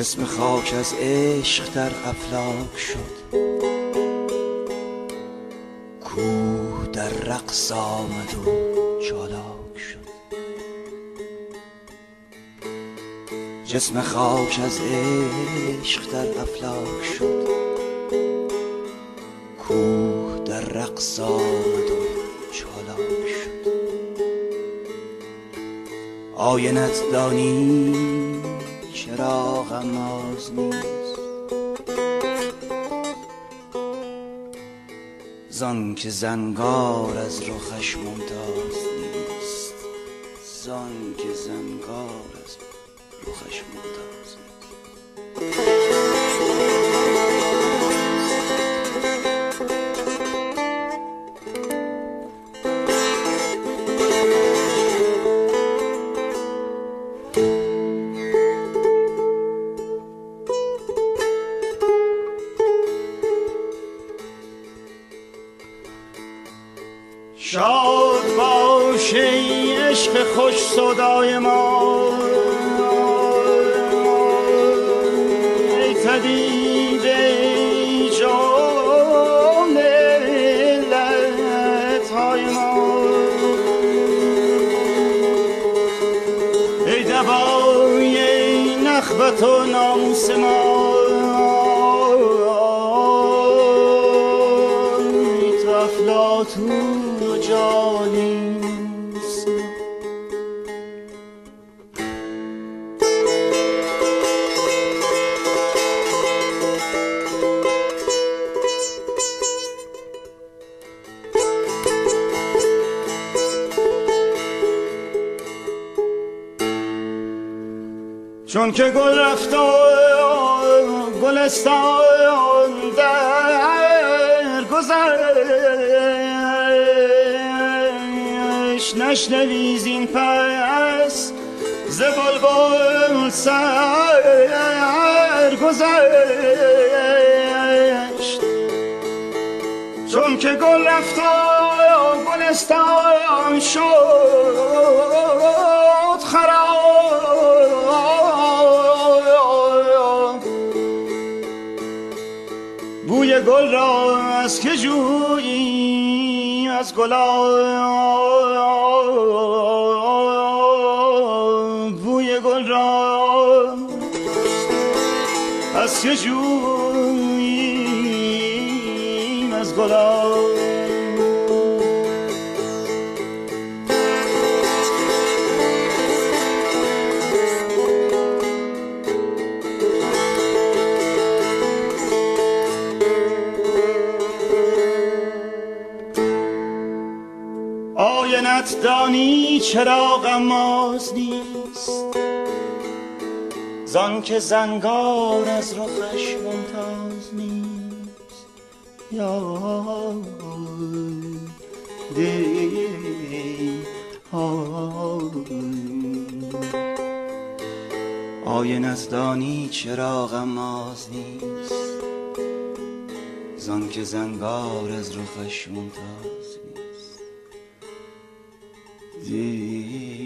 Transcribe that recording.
جسم خاک از عشق در افلاک شد، کوه در رقص آمد و چالاک شد. جسم خاک از عشق در افلاک شد، کوه در رقص آمد و چالاک شد. آینت دانی چرا غماز نیست، زان که زنگار از رخش ممتاز نیست، زان که زنگار از رخش ممتاز نیست. شاد باش ای عشق خوش صدای ما، ای طبیب جان علتهای ما، ای دوای نخوت و ناموس ما، ای تو افلاطون جانیست. چون که گل رفت و گلستان در گذشت، نشنوی زین پس ز بلبل سر گذشت. چون که گل رفت و گلستان شد خراب، بوی گل را از که جویی از گلاب، بوی گل را از که جویی از گلاب. آینت دانی چرا غماز نیست، زان که زنگار از رخش ممتاز نیست. یا دی آینت دانی چرا غماز نیست، زان که زنگار از رخش ممتاز نیست.